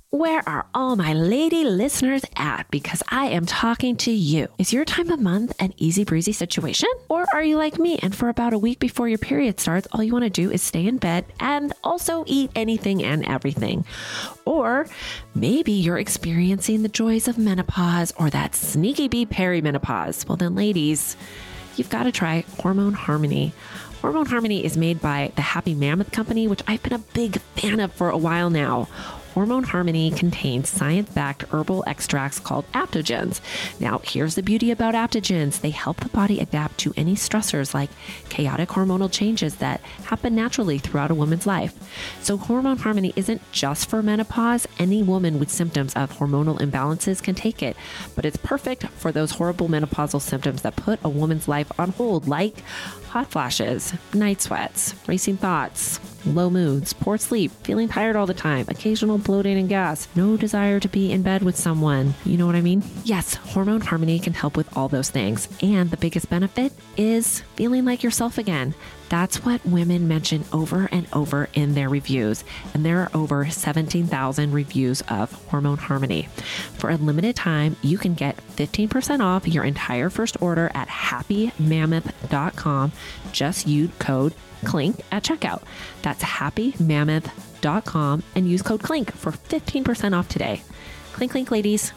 Where are all my lady listeners at? Because I am talking to you. Is your time of month an easy breezy situation? Or are you like me and for about a week before your period starts, all you want to do is stay in bed and also eat anything and everything? Or maybe you're experiencing the joys of menopause or that sneaky bee perimenopause. Well then, ladies, you've got to try Hormone Harmony. Hormone Harmony is made by the Happy Mammoth Company, which I've been a big fan of for a while now. Hormone Harmony contains science-backed herbal extracts called adaptogens. Now, here's the beauty about adaptogens. They help the body adapt to any stressors like chaotic hormonal changes that happen naturally throughout a woman's life. So Hormone Harmony isn't just for menopause. Any woman with symptoms of hormonal imbalances can take it, but it's perfect for those horrible menopausal symptoms that put a woman's life on hold, like hot flashes, night sweats, racing thoughts, low moods, poor sleep, feeling tired all the time, occasional bloating and gas, no desire to be in bed with someone. You know what I mean? Yes, Hormone Harmony can help with all those things. And the biggest benefit is feeling like yourself again. That's what women mention over and over in their reviews. And there are over 17,000 reviews of Hormone Harmony. For a limited time, you can get 15% off your entire first order at happymammoth.com. Just use code CLINK at checkout. That's happymammoth.com and use code CLINK for 15% off today. Clink, clink, ladies.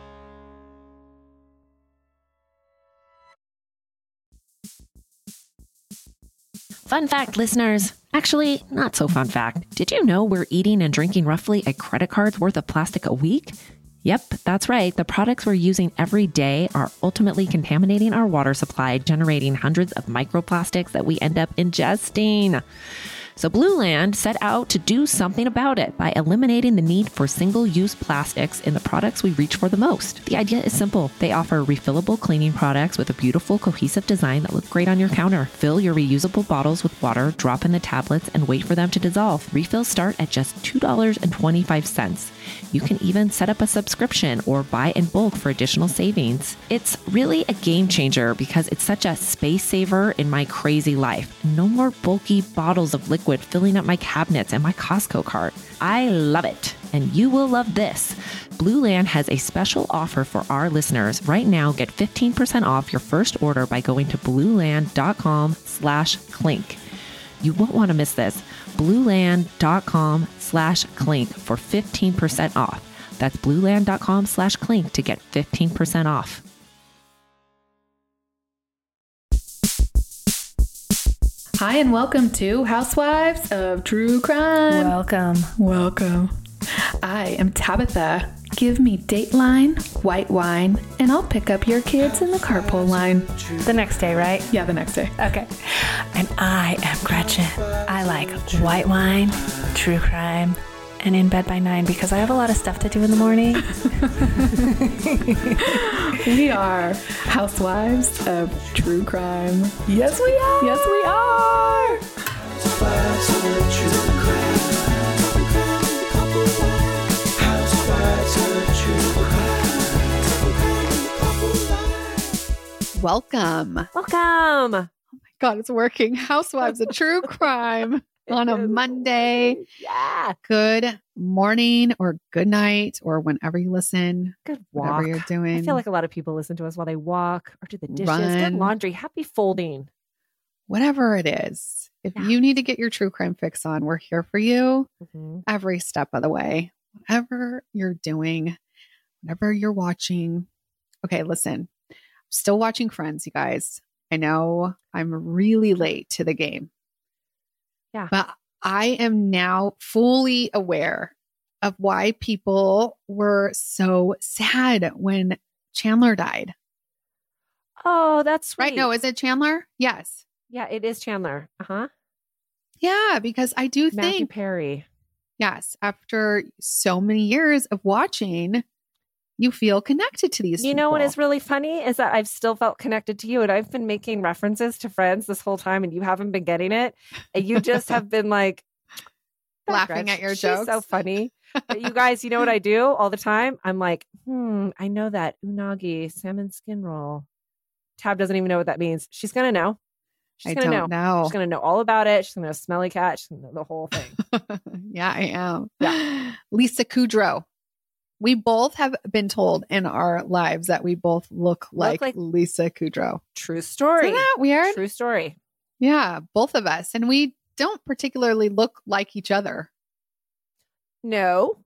Fun fact, listeners. Actually, not so fun fact. Did you know we're eating and drinking roughly a credit card's worth of plastic a week? Yep, that's right. The products we're using every day are ultimately contaminating our water supply, generating hundreds of microplastics that we end up ingesting. So Blueland set out to do something about it by eliminating the need for single-use plastics in the products we reach for the most. The idea is simple. They offer refillable cleaning products with a beautiful, cohesive design that look great on your counter. Fill your reusable bottles with water, drop in the tablets, and wait for them to dissolve. Refills start at just $2.25. You can even set up a subscription or buy in bulk for additional savings. It's really a game changer because it's such a space saver in my crazy life. No more bulky bottles of liquid filling up my cabinets and my Costco cart. I love it. And you will love this. Blueland has a special offer for our listeners. Right now, get 15% off your first order by going to blueland.com/clink. You won't want to miss this. blueland.com/clink for 15% off. That's blueland.com/clink to get 15% off. Hi, and welcome to Housewives of True Crime. Welcome. I am Tabitha. Give me Dateline, white wine, and I'll pick up your kids in the carpool line. The next day, right? Yeah, the next day. Okay. And I am Gretchen. I like white wine, true crime, and in bed by 9 because I have a lot of stuff to do in the morning. We are Housewives of True Crime. Yes, we are. Yes, we are. Housewives of True Crime. Housewives of True Crime. Welcome. Welcome. God, it's working. Housewives of True Crime on a Monday. Yeah. Good morning or good night or whenever you listen. Good walk. Whatever you're doing. I feel like a lot of people listen to us while they walk or do the dishes. Run. Good laundry. Happy folding. Whatever it is. If you need to get your true crime fix on, we're here for you every step of the way. Whatever you're doing, whatever you're watching. Okay, listen. I'm still watching Friends, you guys. I know I'm really late to the game. Yeah. But I am now fully aware of why people were so sad when Chandler died. Oh, that's sweet. Right? No, is it Chandler? Yes. Yeah, it is Chandler. Uh-huh. Yeah, because I do Matthew think, Perry. yes, after so many years of watching, you feel connected to these people. You know what is really funny is that I've still felt connected to you, and I've been making references to Friends this whole time, and you haven't been getting it. And you just have been like laughing at your jokes. She's so funny. But you guys, you know what I do all the time? I'm like, I know that unagi salmon skin roll. Tab doesn't even know what that means. She's gonna know. She's gonna know. She's gonna know all about it. She's gonna know Smelly Cat. She's gonna know the whole thing. Yeah, I am. Yeah. Lisa Kudrow. We both have been told in our lives that we both look like Lisa Kudrow. True story. Isn't that weird? True story. Yeah, both of us. And we don't particularly look like each other. No,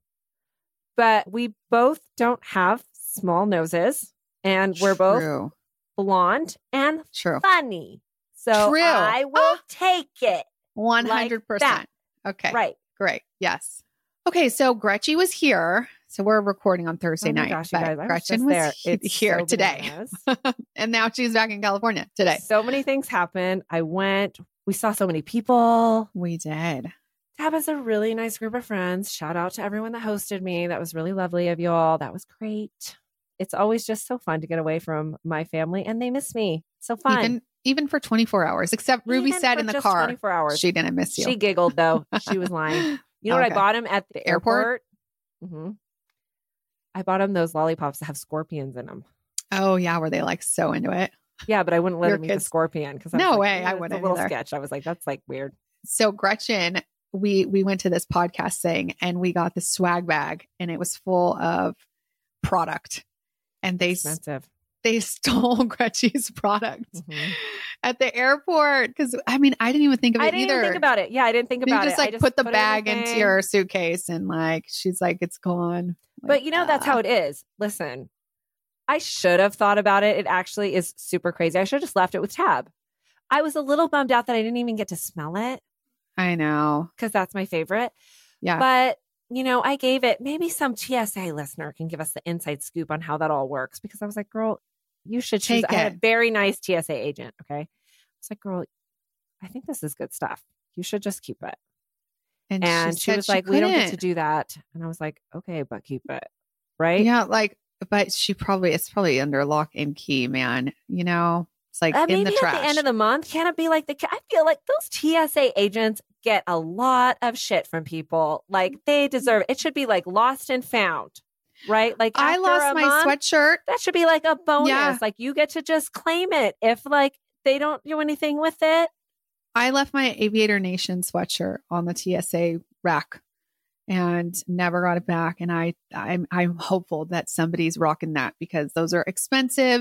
but we both don't have small noses, and we're both True. blonde and True. funny. So True. I will take it. 100%. that. Okay. Right. Great. Yes. Okay. So Gretchen was here. So we're recording on Thursday Oh my night. gosh, you but guys, I was Gretchen just was there. It's here so today. bananas. And now she's back in California today. So many things happened. We saw so many people. We did. Tab has a really nice group of friends. Shout out to everyone that hosted me. That was really lovely of you all. That was great. It's always just so fun to get away from my family, and they miss me. So fun. Even for 24 hours, except Ruby Even said for in the just car, 24 hours. she didn't miss you. She giggled though. She was lying. You know what I Okay. bought him at the Airport? airport? I bought him those lollipops that have scorpions in them. Oh, yeah. Were they like so into it? Yeah, but I wouldn't let Your him eat the kids- scorpion because No way, I it's wouldn't a little either. sketch. I was like, that's like weird. So Gretchen, we went to this podcast thing and we got the swag bag and it was full of product. And they stole Gretchen's product Mhm. at the airport. Because I mean, I didn't even think of it I didn't either. even think about it. Yeah, I didn't think You about just it. like put the bag into everything. your suitcase and like she's like, it's gone. But you know, that's how it is. Listen, I should have thought about it. It actually is super crazy. I should have just left it with Tab. I was a little bummed out that I didn't even get to smell it I know. because that's my favorite. Yeah. But, you know, I gave it, maybe some TSA listener can give us the inside scoop on how that all works. Because I was like, girl, you should choose. Take I had it. a very nice TSA agent. Okay. I was like, girl, I think this is good stuff. You should just keep it. And she said was like, we don't get to couldn't. do that. And I was like, okay, but keep it. Right. Yeah, like, but it's probably under lock and key, man. You know, it's like in Maybe the at trash. the end of the month, can it be like I feel like those TSA agents get a lot of shit from people. Like they deserve it. It should be like lost and found, right? Like I after lost a my month, sweatshirt. that should be like a bonus. Yeah. Like you get to just claim it if like they don't do anything with it. I left my Aviator Nation sweatshirt on the TSA rack and never got it back. And I'm hopeful that somebody's rocking that because those are expensive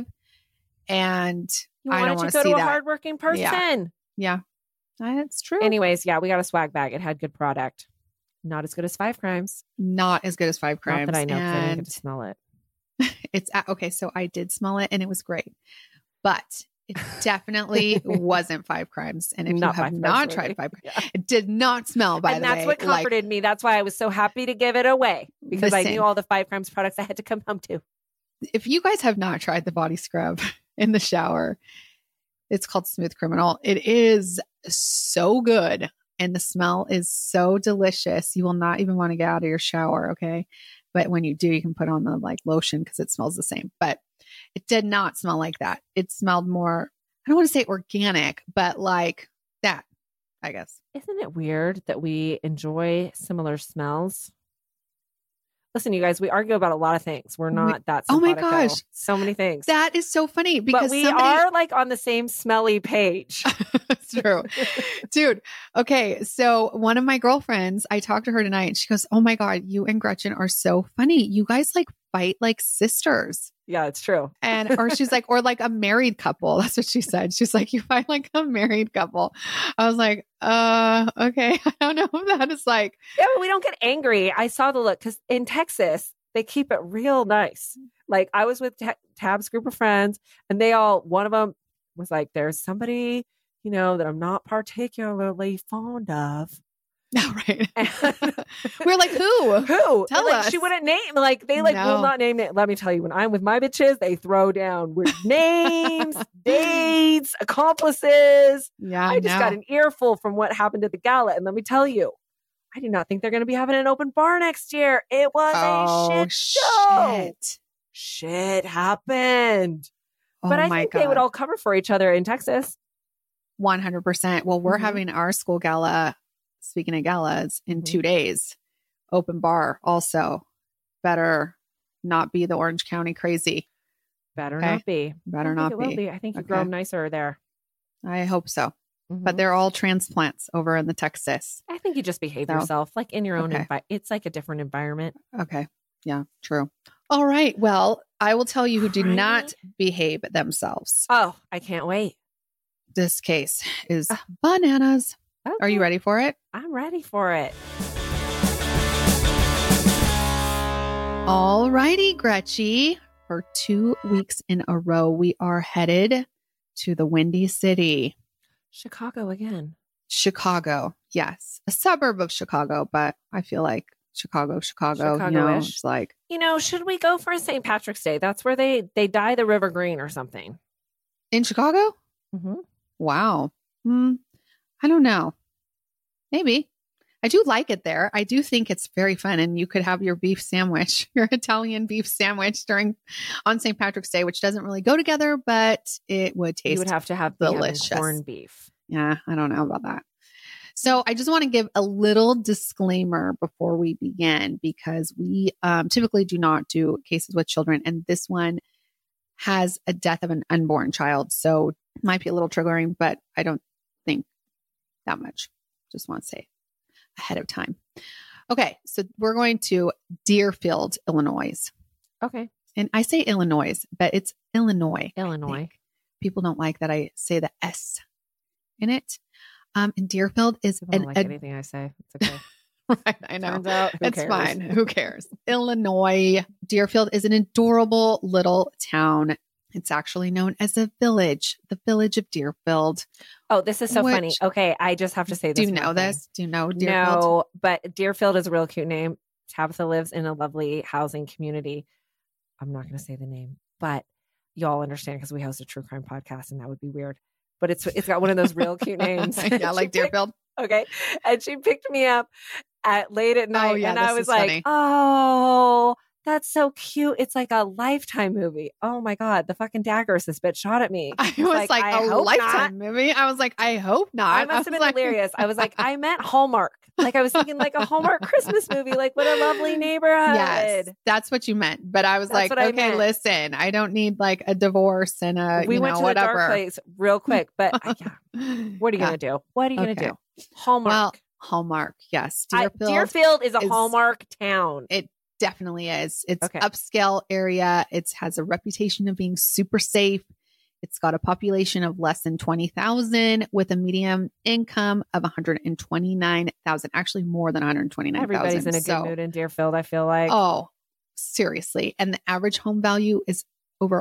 and You I don't wanted want to to go see to a that. hardworking person. Yeah, that's true. Anyways, yeah, we got a swag bag. It had good product. Not as good as Five Crimes. Not as good as Five Crimes. Not that I know because I didn't And get to smell it. it's okay. So I did smell it and it was great, but it definitely wasn't Five Crimes. And if Not you have Five not Crimes, tried really. Five Crimes, Yeah. it did not smell, by And the that's way. what comforted me. That's why I was so happy to give it away because I Listen. knew all the Five Crimes products I had to come home to. If you guys have not tried the body scrub in the shower, it's called Smooth Criminal. It is so good. And the smell is so delicious. You will not even want to get out of your shower. Okay. But when you do, you can put on the like lotion because it smells the same. But it did not smell like that. It smelled more, I don't want to say organic, but like that, I guess. Isn't it weird that we enjoy similar smells? Listen, you guys, we argue about a lot of things. We're not that Oh my simpatico. gosh. So many things. That is so funny because but we somebody- are like on the same smelly page. It's true. Dude. Okay. So one of my girlfriends, I talked to her tonight and she goes, oh my God, you and Gretchen are so funny. You guys like fight like sisters. Yeah, it's true. And, or she's like, or like a married couple. That's what she said. She's like, you fight like a married couple. I was like, okay. I don't know if that is like, Yeah, but we don't get angry. I saw the look because in Texas, they keep it real nice. Like I was with Tab's group of friends and one of them was like, there's somebody, you know, that I'm not particularly fond of. no, right. And We're like, who? who? Tell And, like, us. She wouldn't name, like, they like No. will not name it. Let me tell you, when I'm with my bitches, they throw down with names, dates, accomplices. Yeah. I just got an earful from what happened at the gala. And let me tell you, I do not think they're going to be having an open bar next year. It was a shit show. shit. Shit happened. Oh but I my think God. they would all cover for each other in Texas. 100%. Well, we're Mhm. having our school gala, speaking of galas, in Mhm. 2 days. Open bar also. Better not be the Orange County crazy. Better Okay. not be. Better I not think it will be. be. I think you Okay. grow nicer there. I hope so. Mhm. But they're all transplants over in the Texas. I think you just behave So, yourself like in your own okay. It's like a different environment. Okay. Yeah, true. All right. Well, I will tell you who do Alrighty. not behave themselves. Oh, I can't wait. This case is bananas. Are you Okay. ready for it? I'm ready for it. All righty, Gretchy. For 2 weeks in a row, we are headed to the Windy City, Chicago again. Chicago. Yes, a suburb of Chicago, but I feel like Chicago, you know, Chicago-ish. it's like Should we go for St. Patrick's Day? That's where they dye the river green or something. in Chicago. Mm-hmm. Wow. I don't know. Maybe. I do like it there. I do think it's very fun. And you could have your beef sandwich, your Italian beef sandwich on St. Patrick's Day, which doesn't really go together, but it would taste You would have to have the delicious. corned beef. Yeah, I don't know about that. So I just want to give a little disclaimer before we begin, because we typically do not do cases with children. And this one has a death of an unborn child. So it might be a little triggering, but I don't think that much. Just want to say ahead of time. Okay, so we're going to Deerfield, Illinois. Okay. And I say Illinois, but it's Illinois. I Illinois. think. People don't like that I say the S in it. And Deerfield is People don't like anything I say. It's okay. right, I know. Turns out, who It's cares? fine. Who cares? Illinois. Deerfield is an adorable little town. It's actually known as the village of Deerfield. Oh, this is so funny. Which- Okay, I just have to say this. Do you real know thing. this? Do you know Deerfield? No, but Deerfield is a real cute name. Tabitha lives in a lovely housing community. I'm not going to say the name, but y'all understand because we host a true crime podcast, and that would be weird. But it's got one of those real cute names. Yeah, like Deerfield. Okay, and she picked me up late at night, yeah, and this I was is like, funny. "Oh, that's so cute! It's like a Lifetime movie. Oh my god, the fucking daggers this bitch shot at me." I was like "I a hope Lifetime movie. I was like, I hope not. I must have been was like- delirious. I was like, I meant Hallmark. Like I was thinking like a Hallmark Christmas movie. Like what a lovely neighborhood. Yes, that's what you meant. But I was That's like, what I okay, meant. listen, I don't need like a divorce and a We you went know, to whatever. the dark place real quick, but what are you Yeah. gonna do? What are you Okay. gonna do? Hallmark. Well, Hallmark, yes. Deerfield is a is- Hallmark town. It definitely is. It's Okay. upscale area. It has a reputation of being super safe. It's got a population of less than 20,000 with a median income of 129,000. Actually, more than 129,000. Everybody's in a good mood in Deerfield, I feel like. Oh, seriously. And the average home value is over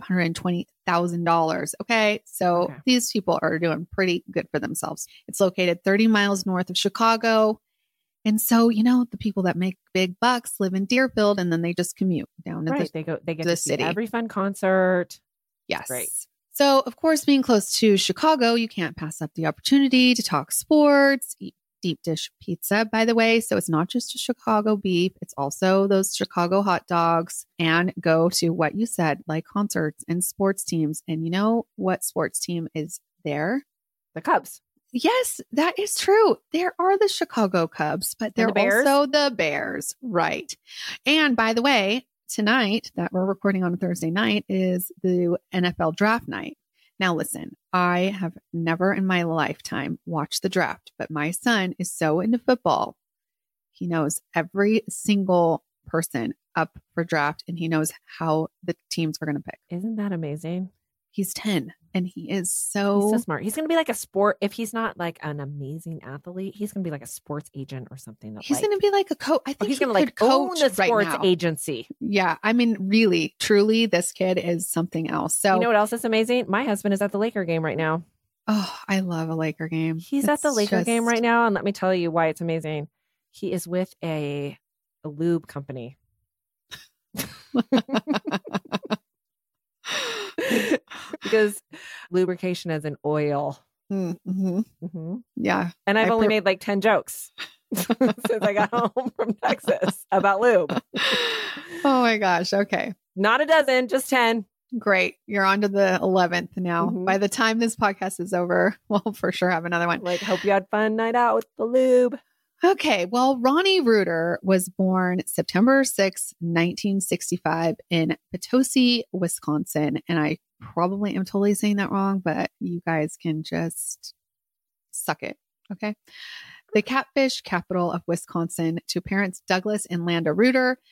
$520,000. Okay. So Okay. these people are doing pretty good for themselves. It's located 30 miles north of Chicago. And so, you know, the people that make big bucks live in Deerfield and then they just commute down to right. the They get the to see city. every fun concert. Yes. Great. So, of course, being close to Chicago, you can't pass up the opportunity to talk sports, eat deep dish pizza, by the way. So it's not just a Chicago beef. It's also those Chicago hot dogs, and go to what you said, like concerts and sports teams. And you know what sports team is there? The Cubs. Yes, that is true. There are the Chicago Cubs, but And they're the Bears? also the Bears. Right. And by the way, tonight that we're recording on a Thursday night is the NFL draft night. Now, listen, I have never in my lifetime watched the draft, but my son is so into football. He knows every single person up for draft and he knows how the teams are going to pick. Isn't that amazing? He's 10 and he is He's so so smart. He's going to be like a sport. If he's not like an amazing athlete, he's going to be like a sports agent or something. he's going to be like a coach. I Or think he's he going to like could own coach the right sports now. agency. Yeah. I mean, really, truly, this kid is something else. So, You know what else is amazing? My husband is at the Laker game right now. oh, I love a Laker game. He's at the It's Laker game just- right now. And let me tell you why it's amazing. He is with a lube company. Because lubrication is an oil. Mm-hmm. Mhm. Yeah. And I've I only per- made like 10 jokes since I got home from Texas about lube. Oh my gosh. Okay. Not a dozen, just 10. Great. You're on to the 11th now. Mhm. By the time this podcast is over, we'll for sure have another one. Like, hope you had fun night out with the lube. Okay. Well, Ronnie Reuter was born September 6, 1965 in Potosi, Wisconsin. And I probably am totally saying that wrong, but you guys can just suck it. Okay. The catfish capital of Wisconsin, to parents Douglas and Landa Reuter.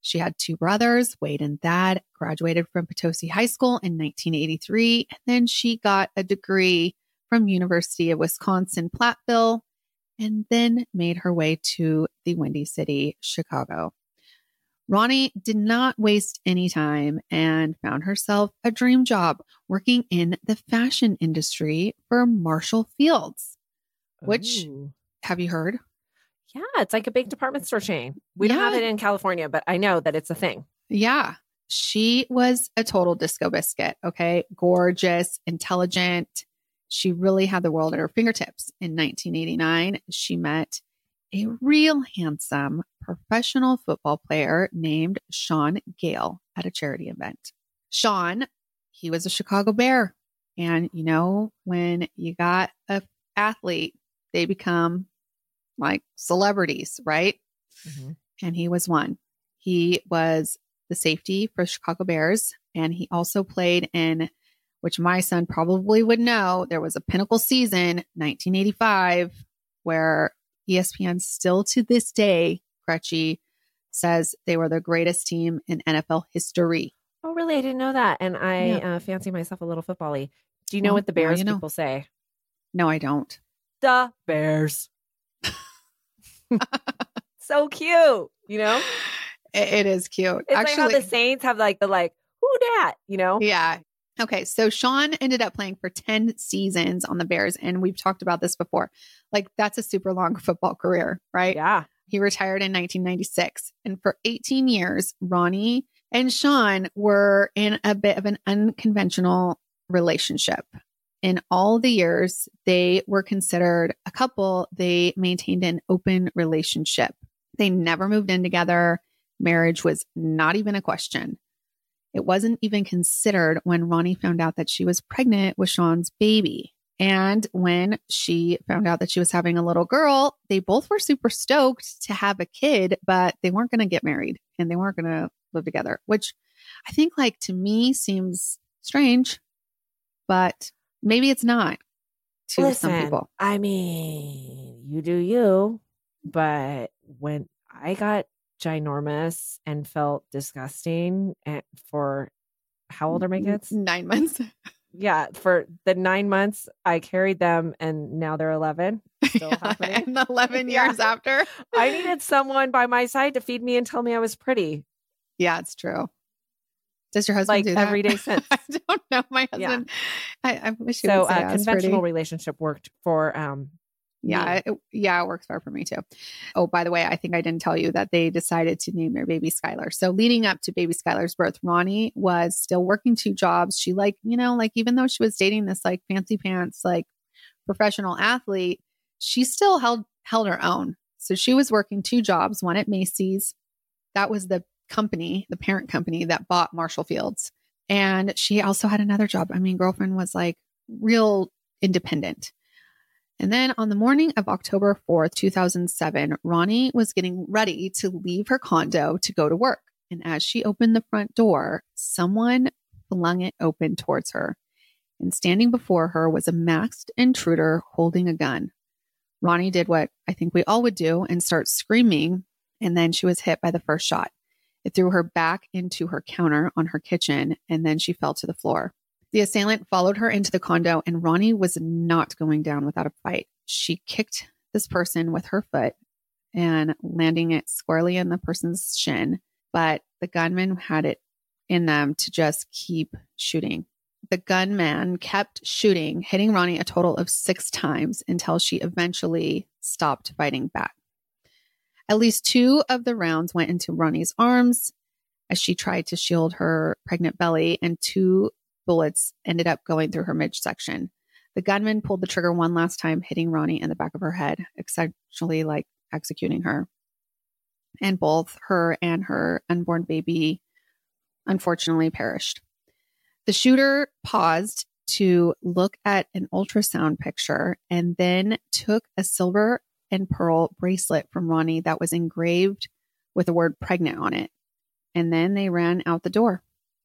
She had two brothers, Wade and Thad, graduated from Potosi High School in 1983. And then she got a degree from University of Wisconsin-Platteville, and then made her way to the Windy City, Chicago. Ronnie did not waste any time and found herself a dream job working in the fashion industry for Marshall Fields, which, have you heard? Yeah, it's like a big department store chain. We don't have it in California, but I know that it's a thing. Yeah. She was a total disco biscuit. Okay. Gorgeous, intelligent. She really had the world at her fingertips. In 1989, she met a real handsome professional football player named Sean Gale at a charity event. Sean, he was a Chicago Bear. And you know, when you got an athlete, they become like celebrities, right? Mm-hmm. And he was one. He was the safety for Chicago Bears. And he also played in, which my son probably would know, there was a pinnacle season, 1985, where ESPN still to this day, Gretchen, says they were the greatest team in NFL history. Oh, really? I didn't know that. And I fancy myself a little football-y. Do you know what the Bears people say? No, I don't. The Bears. So cute, you know? It is cute. It's actually like how the Saints have like who dat, you know? Yeah. Okay. So Sean ended up playing for 10 seasons on the Bears. And we've talked about this before. Like, that's a super long football career, right? Yeah. He retired in 1996. And for 18 years, Ronnie and Sean were in a bit of an unconventional relationship. In all the years they were considered a couple, they maintained an open relationship. They never moved in together. Marriage was not even a question. It wasn't even considered when Ronnie found out that she was pregnant with Sean's baby. And when she found out that she was having a little girl, they both were super stoked to have a kid, but they weren't going to get married and they weren't going to live together, which I think, like, to me seems strange, but maybe it's not to some people. I mean, you do you, but when I got ginormous and felt disgusting for how old are my kids? 9 months. Yeah, for the 9 months I carried them, and now they're 11. Still happening. And 11 years after, I needed someone by my side to feed me and tell me I was pretty. Yeah, it's true. Does your husband do that? Every day since? I don't know. My husband. Yeah. I wish he would say I was conventional pretty. relationship worked for it works far for me too. Oh, by the way, I think I didn't tell you that they decided to name their baby Skylar. So leading up to baby Skylar's birth, Ronnie was still working two jobs. She even though she was dating this like fancy pants, like professional athlete, she still held her own. So she was working two jobs, one at Macy's. That was the company, the parent company that bought Marshall Fields. And she also had another job. I mean, girlfriend was like real independent. And then on the morning of October 4th, 2007, Ronnie was getting ready to leave her condo to go to work. And as she opened the front door, someone flung it open towards her. And standing before her was a masked intruder holding a gun. Ronnie did what I think we all would do and start screaming. And then she was hit by the first shot. It threw her back into her counter on her kitchen, and then she fell to the floor. The assailant followed her into the condo, and Ronnie was not going down without a fight. She kicked this person with her foot and landing it squarely in the person's shin, but the gunman had it in them to just keep shooting. The gunman kept shooting, hitting Ronnie a total of 6 times until she eventually stopped fighting back. At least 2 of the rounds went into Ronnie's arms as she tried to shield her pregnant belly, and 2 bullets ended up going through her midsection. The gunman pulled the trigger one last time, hitting Ronnie in the back of her head, essentially like executing her. And both her and her unborn baby unfortunately perished. The shooter paused to look at an ultrasound picture and then took a silver and pearl bracelet from Ronnie that was engraved with the word pregnant on it. And then they ran out the door.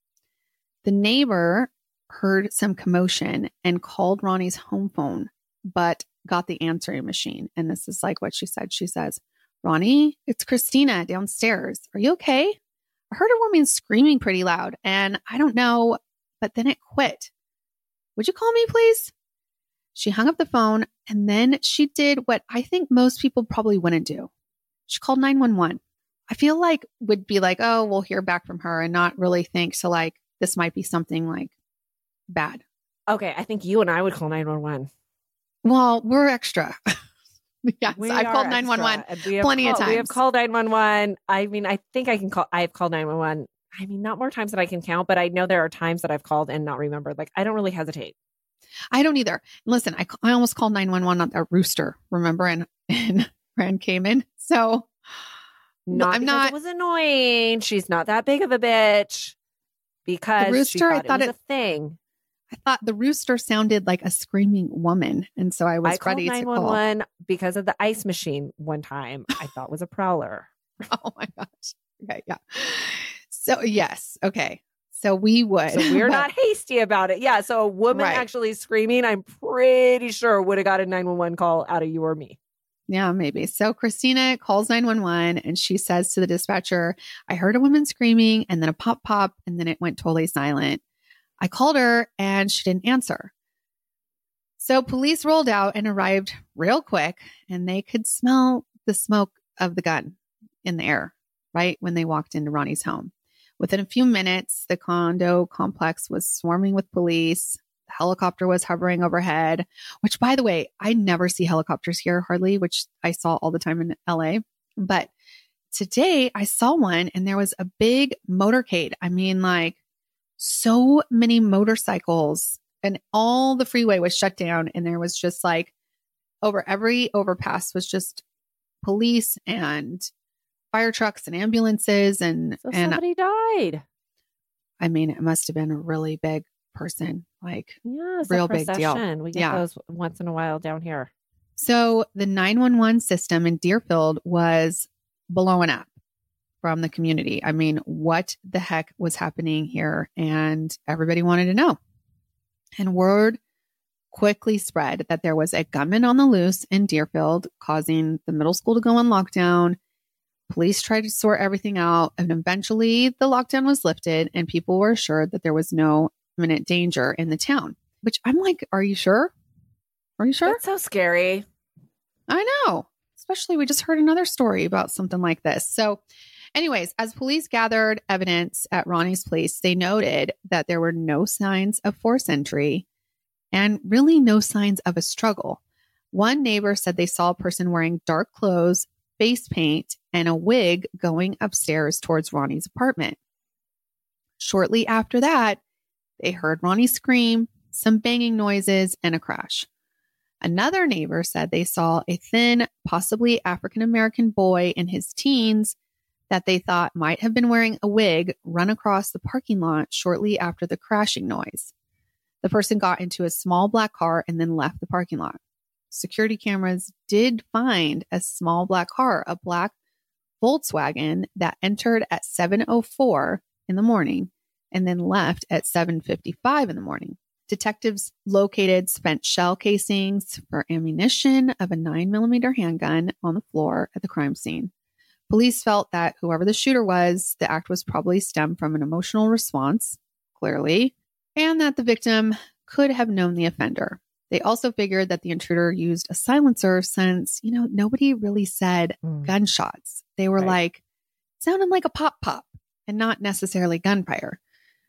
The neighbor heard some commotion and called Ronnie's home phone, but got the answering machine. And this is like what she said. She says, "Ronnie, it's Christina downstairs. Are you okay? I heard a woman screaming pretty loud and I don't know, but then it quit. Would you call me, please? She hung up the phone and then she did what I think most people probably wouldn't do. She called 911. I feel like would be like, oh, we'll hear back from her and not really think to like, this might be something like bad. Okay, I think you and I would call 911. Well, we're extra. Yes, We I've are called extra, 911 and we have plenty of called- We have times. called 911. I mean, I think I have called 911. I mean, not more times than I can count, but I know there are times that I've called and not remembered. Like, I don't really hesitate. I don't either. Listen, I almost called 911 on a rooster, remember? And Ren came in. So Not I'm because not. it was annoying. She's not that big of a bitch. Because The rooster, she I thought thought it was a thing. I thought the rooster sounded like a screaming woman. And so I was I called ready to call. 911 because of the ice machine one time. I thought was a prowler. Oh my gosh. Okay. Yeah. So, yes. Okay. So we would. So we're but- not hasty about it. Yeah. So a woman Right. actually screaming, I'm pretty sure would have got a 911 call out of you or me. Yeah, maybe. So Christina calls 911 and she says to the dispatcher, I heard a woman screaming and then a pop pop and then it went totally silent. I called her and she didn't answer. So police rolled out and arrived real quick and they could smell the smoke of the gun in the air right when they walked into Ronnie's home. Within a few minutes, the condo complex was swarming with police. The helicopter was hovering overhead, which, by the way, I never see helicopters here hardly, which I saw all the time in LA. But today I saw one and there was a big motorcade. I mean, like so many motorcycles and all the freeway was shut down. And there was just like over every overpass was just police and fire trucks and ambulances. And So somebody died. I mean, it must have been a really big person, like Yeah, it's real a big deal. procession. We get Yeah. those once in a while down here. So the 911 system in Deerfield was blowing up from the community. I mean, what the heck was happening here? And everybody wanted to know. And word quickly spread that there was a gunman on the loose in Deerfield, causing the middle school to go on lockdown. Police tried to sort everything out, and eventually the lockdown was lifted, and people were assured that there was no imminent danger in the town. Which I'm like, are you sure? Are you sure? That's so scary. I know. Especially, we just heard another story about something like this. So, anyways, as police gathered evidence at Ronnie's place, they noted that there were no signs of forced entry and really no signs of a struggle. One neighbor said they saw a person wearing dark clothes, face paint, and a wig going upstairs towards Ronnie's apartment. Shortly after that, they heard Ronnie scream, some banging noises, and a crash. Another neighbor said they saw a thin, possibly African-American boy in his teens that they thought might have been wearing a wig run across the parking lot shortly after the crashing noise. The person got into a small black car and then left the parking lot. Security cameras did find a small black car, a black Volkswagen that entered at 7:04 in the morning and then left at 7:55 in the morning. Detectives located spent shell casings for ammunition of a 9mm handgun on the floor at the crime scene. Police felt that whoever the shooter was, the act was probably stemmed from an emotional response, clearly, and that the victim could have known the offender. They also figured that the intruder used a silencer since, nobody really said gunshots. They were like, sounded like a pop pop and not necessarily gunfire.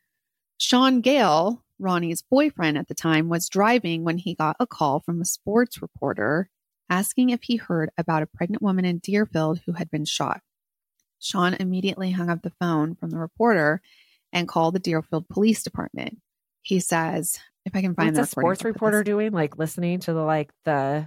Sean Gale, Ronnie's boyfriend at the time, was driving when he got a call from a sports reporter asking if he heard about a pregnant woman in Deerfield who had been shot. Sean immediately hung up the phone from the reporter and called the Deerfield Police Department. He says, if I can find What's a sports reporter doing? Like listening to the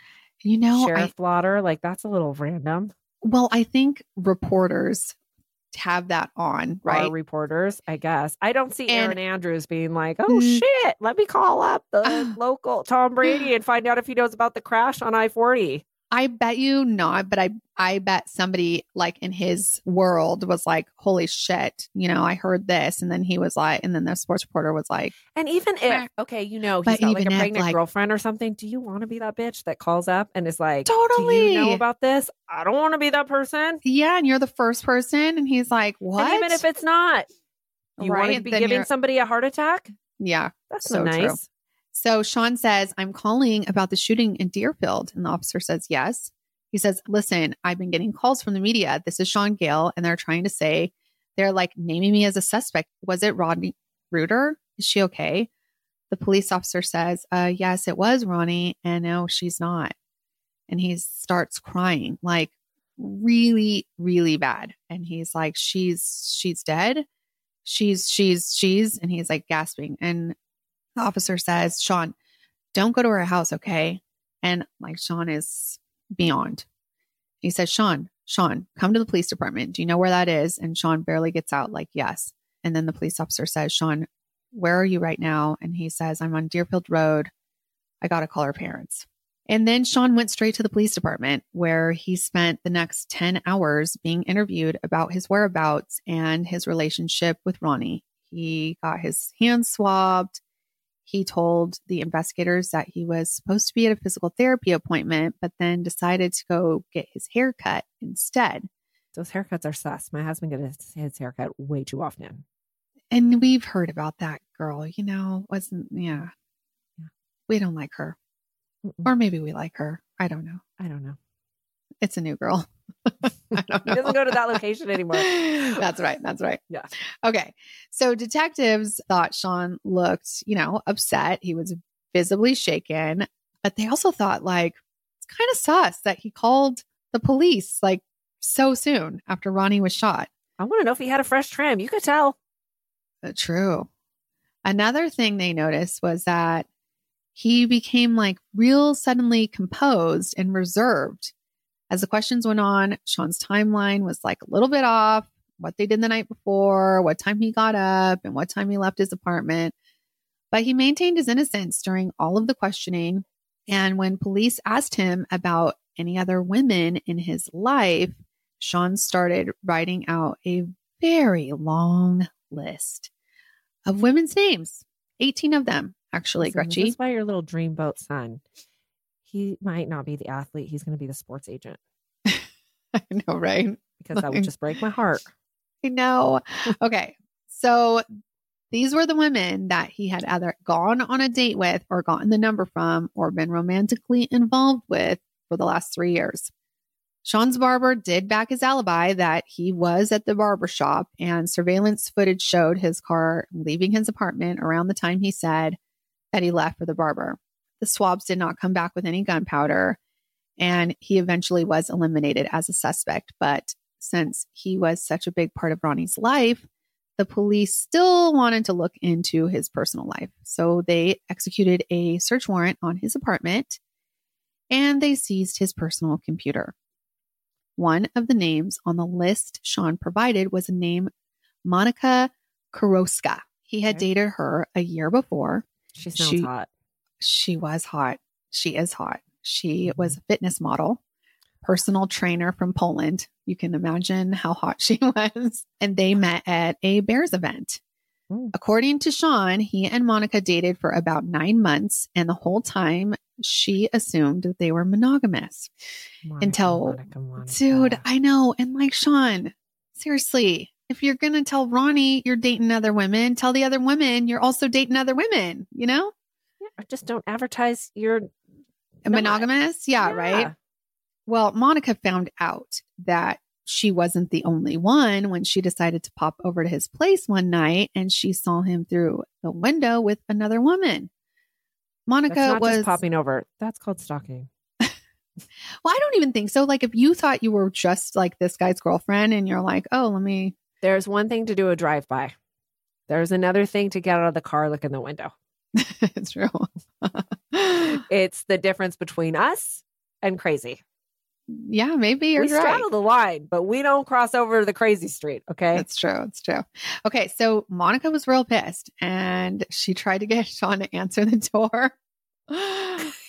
sheriff blotter? Like that's a little random. Well, I think reporters have that on, right? Our reporters, I guess. I don't see Aaron Andrews being like, oh shit, let me call up the local Tom Brady and find out if he knows about the crash on I-40. I bet you not, but I bet somebody like in his world was like, holy shit, I heard this. And then he was like, and then the sports reporter was like, And even if, okay, he's got like a pregnant girlfriend or something, do you want to be that bitch that calls up and is like, totally, do you know about this? I don't want to be that person. Yeah. And you're the first person. And he's like, what? And even if it's not, you want to be giving somebody a heart attack? Yeah. That's so nice. True. So Sean says, I'm calling about the shooting in Deerfield. And the officer says, yes. He says, listen, I've been getting calls from the media. This is Sean Gale. And they're trying to say, they're like naming me as a suspect. Was it Ronnie Reuter? Is she okay? The police officer says, yes, it was Ronnie. And no, she's not. And he starts crying like really, really bad. And he's like, she's dead. She's, and he's like gasping. And the officer says, Sean, don't go to her house, okay? And like Sean is beyond. He says, Sean, come to the police department. Do you know where that is? And Sean barely gets out like, yes. And then the police officer says, Sean, where are you right now? And he says, I'm on Deerfield Road. I got to call her parents. And then Sean went straight to the police department where he spent the next 10 hours being interviewed about his whereabouts and his relationship with Ronnie. He got his hands swabbed. He told the investigators that he was supposed to be at a physical therapy appointment, but then decided to go get his hair cut instead. Those haircuts are sus. My husband gets his haircut way too often. And we've heard about that girl, yeah. We don't like her. Mm-mm. Or maybe we like her. I don't know. It's a new girl. I don't know. He doesn't go to that location anymore. That's right. Yeah. Okay. So detectives thought Sean looked, upset. He was visibly shaken, but they also thought like, it's kind of sus that he called the police like so soon after Ronnie was shot. I want to know if he had a fresh trim. You could tell. True. Another thing they noticed was that he became like real suddenly composed and reserved. As the questions went on, Sean's timeline was like a little bit off, what they did the night before, what time he got up, and what time he left his apartment. But he maintained his innocence during all of the questioning. And when police asked him about any other women in his life, Sean started writing out a very long list of women's names, 18 of them, actually, Gretchen. This is why your little dreamboat son. He might not be the athlete. He's going to be the sports agent. I know, right? Because that would just break my heart. I know. Okay. So these were the women that he had either gone on a date with or gotten the number from or been romantically involved with for the last 3 years. Sean's barber did back his alibi that he was at the barber shop, and surveillance footage showed his car leaving his apartment around the time he said that he left for the barber. The swabs did not come back with any gunpowder, and he eventually was eliminated as a suspect. But since he was such a big part of Ronnie's life, the police still wanted to look into his personal life. So they executed a search warrant on his apartment, and they seized his personal computer. One of the names on the list Sean provided was a name Monica Kuroska. He had dated her a year before. She sounds hot. She was hot. She is hot. She was a fitness model, personal trainer from Poland. You can imagine how hot she was. And they met at a Bears event. According to Sean, he and Monica dated for about 9 months. And the whole time she assumed that they were monogamous. Monica. Dude, I know. And like, Sean, seriously, if you're going to tell Ronnie you're dating other women, tell the other women you're also dating other women, Yeah, just don't advertise you're monogamous. Yeah, right. Well, Monica found out that she wasn't the only one when she decided to pop over to his place one night, and she saw him through the window with another woman. Monica was just popping over. That's called stalking. Well, I don't even think so. Like, if you thought you were just like this guy's girlfriend and you're like, oh, let me. There's one thing to do a drive-by. There's another thing to get out of the car, look in the window. It's true. It's the difference between us and crazy. Yeah, maybe you're right. We straddle the line, but we don't cross over the crazy street. Okay. That's true. It's true. Okay. So Monica was real pissed, and she tried to get Sean to answer the door.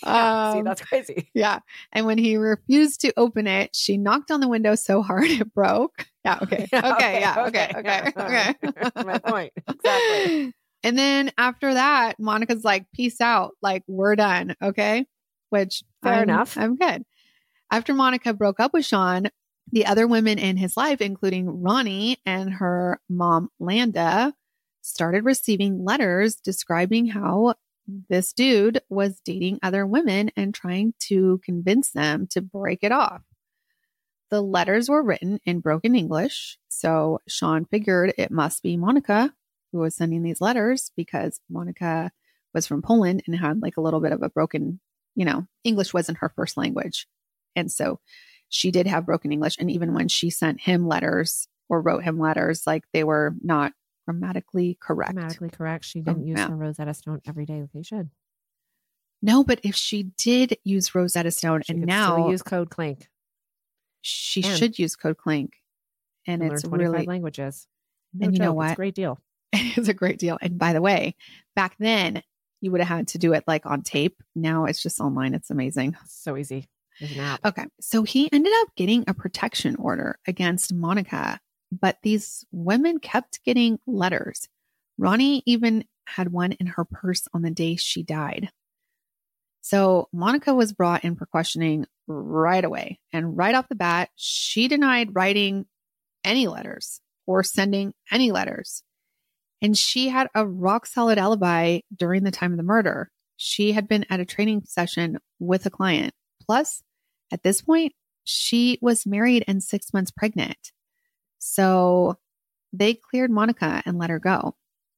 See, that's crazy. Yeah. And when he refused to open it, she knocked on the window so hard it broke. Yeah. Okay. Okay. My point. Exactly. And then after that, Monica's like, peace out. Like, we're done. Okay. Which Fair enough. I'm good. After Monica broke up with Sean, the other women in his life, including Ronnie and her mom, Landa, started receiving letters describing how this dude was dating other women and trying to convince them to break it off. The letters were written in broken English, so Sean figured it must be Monica who was sending these letters because Monica was from Poland and had like a little bit of a broken, English wasn't her first language. And so she did have broken English. And even when she sent him letters or wrote him letters, like they were not grammatically correct. She didn't use her Rosetta Stone everyday location. No, but if she did use Rosetta Stone She and could now still use Code Clink. she and should use Code Clink. And learn it's 25 really, languages. and you know joke, what? It's a great deal. it's a great deal. And by the way, back then you would have had to do it like on tape. Now it's just online. It's amazing. So easy. There's an app. Okay. So he ended up getting a protection order against Monica, but these women kept getting letters. Ronnie even had one in her purse on the day she died. So Monica was brought in for questioning right away. And right off the bat, she denied writing any letters or sending any letters. And she had a rock solid alibi during the time of the murder. She had been at a training session with a client. Plus, at this point, she was married and 6 months pregnant. So they cleared Monica and let her go.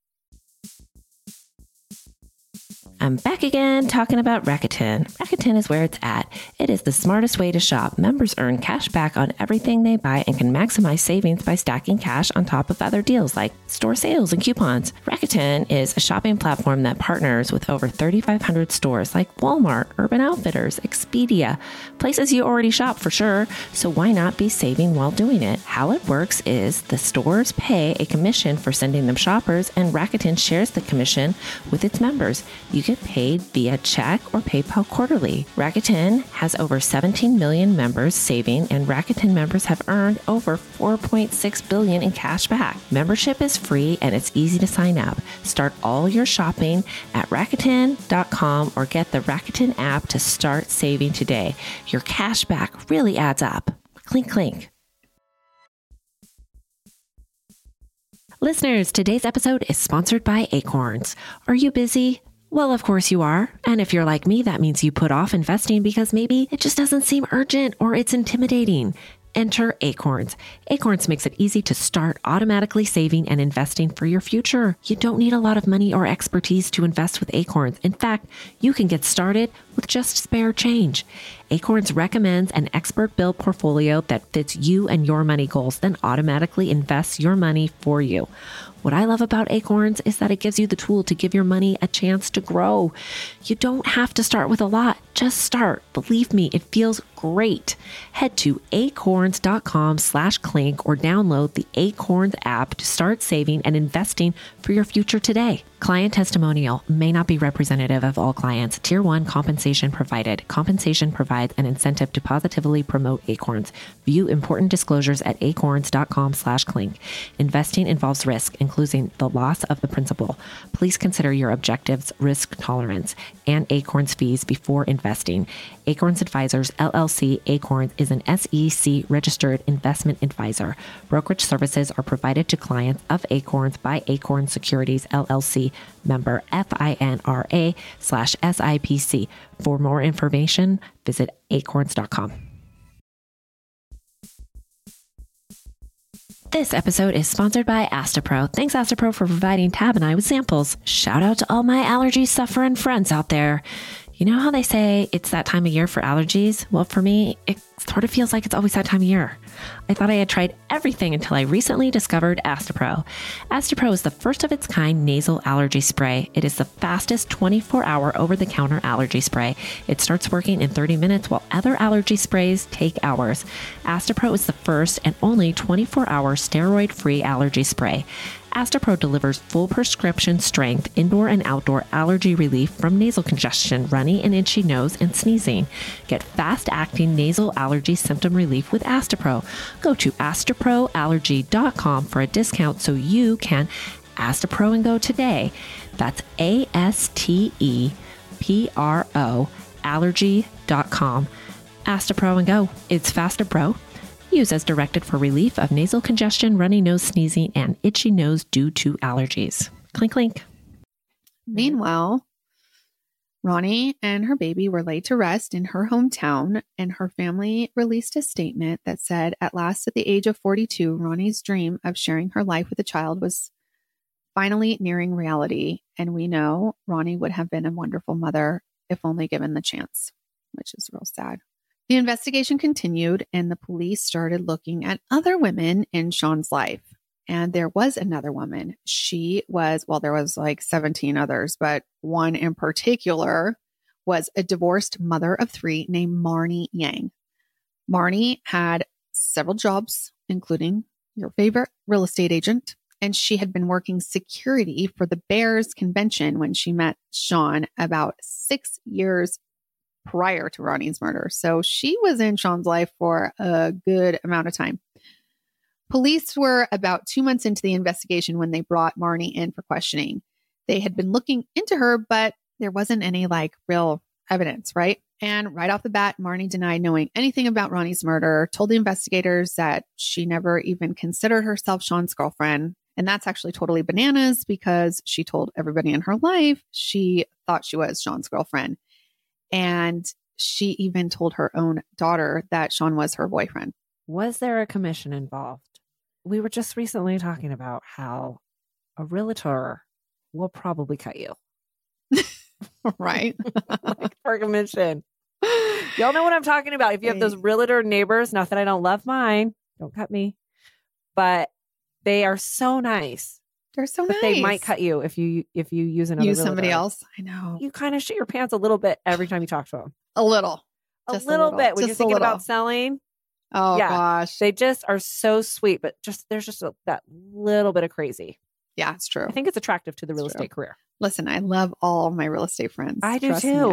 I'm back again talking about Rakuten. Rakuten is where it's at. It is the smartest way to shop. Members earn cash back on everything they buy and can maximize savings by stacking cash on top of other deals like store sales and coupons. Rakuten is a shopping platform that partners with over 3,500 stores like Walmart, Urban Outfitters, Expedia, places you already shop for sure. So why not be saving while doing it? How it works is the stores pay a commission for sending them shoppers, and Rakuten shares the commission with its members. You get paid via check or PayPal quarterly. Rakuten has over 17 million members saving, and Rakuten members have earned over $4.6 billion in cash back. Membership is free and it's easy to sign up. Start all your shopping at Rakuten.com or get the Rakuten app to start saving today. Your cash back really adds up. Clink, clink. Listeners, today's episode is sponsored by Acorns. Are you busy? Well, of course you are. And if you're like me, that means you put off investing because maybe it just doesn't seem urgent or it's intimidating. Enter Acorns. Acorns makes it easy to start automatically saving and investing for your future. You don't need a lot of money or expertise to invest with Acorns. In fact, you can get started with just spare change. Acorns recommends an expert-built portfolio that fits you and your money goals, then automatically invests your money for you. What I love about Acorns is that it gives you the tool to give your money a chance to grow. You don't have to start with a lot. Just start. Believe me, it feels great. Head to acorns.com/clink or download the Acorns app to start saving and investing for your future today. Client testimonial may not be representative of all clients. Tier 1 compensation provided. Compensation provides an incentive to positively promote Acorns. View important disclosures at acorns.com/clink. Investing involves risk, including the loss of the principal. Please consider your objectives, risk tolerance, and Acorns fees before investing. Acorns Advisors, LLC. Acorns is an SEC registered investment advisor. Brokerage services are provided to clients of Acorns by Acorns Securities, LLC, member FINRA/SIPC. For more information, visit acorns.com. This episode is sponsored by Astapro. Thanks, Astapro, for providing Tab and I with samples. Shout out to all my allergy suffering friends out there. You know how they say it's that time of year for allergies? Well, for me, it sort of feels like it's always that time of year. I thought I had tried everything until I recently discovered Astepro. Astepro is the first of its kind nasal allergy spray. It is the fastest 24-hour over-the-counter allergy spray. It starts working in 30 minutes while other allergy sprays take hours. Astepro is the first and only 24-hour steroid-free allergy spray. Astepro delivers full prescription strength indoor and outdoor allergy relief from nasal congestion, runny and itchy nose, and sneezing. Get fast-acting nasal allergy symptom relief with Astepro. Go to asteproallergy.com for a discount so you can Astepro and go today. That's ASTEPRO allergy.com. Astepro and go. It's Fastepro. Use as directed for relief of nasal congestion, runny nose, sneezing, and itchy nose due to allergies. Clink, clink. Meanwhile, Ronnie and her baby were laid to rest in her hometown, and her family released a statement that said, at last, at the age of 42, Ronnie's dream of sharing her life with a child was finally nearing reality. And we know Ronnie would have been a wonderful mother if only given the chance, which is real sad. The investigation continued, and the police started looking at other women in Sean's life. And there was another woman. She was, well, there was like 17 others, but one in particular was a divorced mother of 3 named Marnie Yang. Marnie had several jobs, including your favorite real estate agent, and she had been working security for the Bears convention when she met Sean about 6 years prior to Ronnie's murder. So she was in Sean's life for a good amount of time. Police were about 2 months into the investigation when they brought Marnie in for questioning. They had been looking into her, but there wasn't any like real evidence, right? And right off the bat, Marnie denied knowing anything about Ronnie's murder, told the investigators that she never even considered herself Sean's girlfriend. And that's actually totally bananas because she told everybody in her life she thought she was Sean's girlfriend. And she even told her own daughter that Sean was her boyfriend. Was there a commission involved? We were just recently talking about how a realtor will probably cut you. Right. Like for commission. Y'all know what I'm talking about. If you have those realtor neighbors, not that I don't love mine, don't cut me, but they are so nice. They're so but nice. They might cut you if you use another realtor. Somebody else. I know. You kind of shit your pants a little bit every time you talk to them. A little. A little bit. When you're thinking about selling. Oh, yeah. Gosh. They just are so sweet, but there's just that little bit of crazy. Yeah, it's true. I think it's attractive to the real estate career. Listen, I love all my real estate friends. I do too.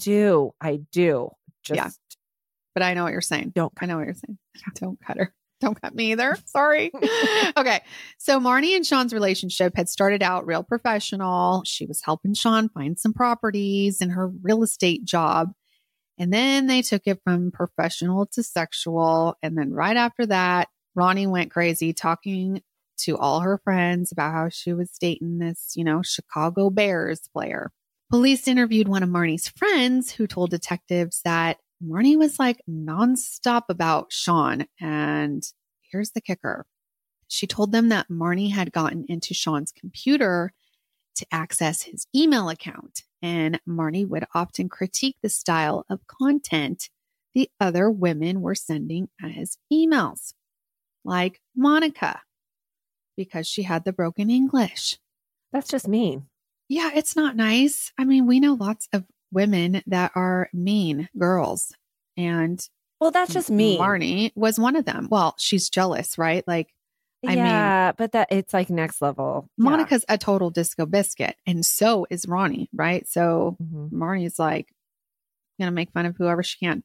I do. Yeah. But I know what you're saying. I know what you're saying. Don't cut her. Don't cut me either. Sorry. Okay. So Marnie and Sean's relationship had started out real professional. She was helping Sean find some properties in her real estate job. And then they took it from professional to sexual. And then right after that, Ronnie went crazy talking to all her friends about how she was dating this, Chicago Bears player. Police interviewed one of Marnie's friends who told detectives that Marnie was like nonstop about Sean. And here's the kicker. She told them that Marnie had gotten into Sean's computer to access his email account. And Marnie would often critique the style of content the other women were sending as emails, like Monica, because she had the broken English. That's just mean. Yeah, it's not nice. I mean, we know lots of women that are mean girls. And well, that's just mean. Marnie was one of them. Well, she's jealous, right? Like, I mean, but that it's like next level. Monica's a total disco biscuit. And so is Ronnie, right? So Marnie's like going to make fun of whoever she can.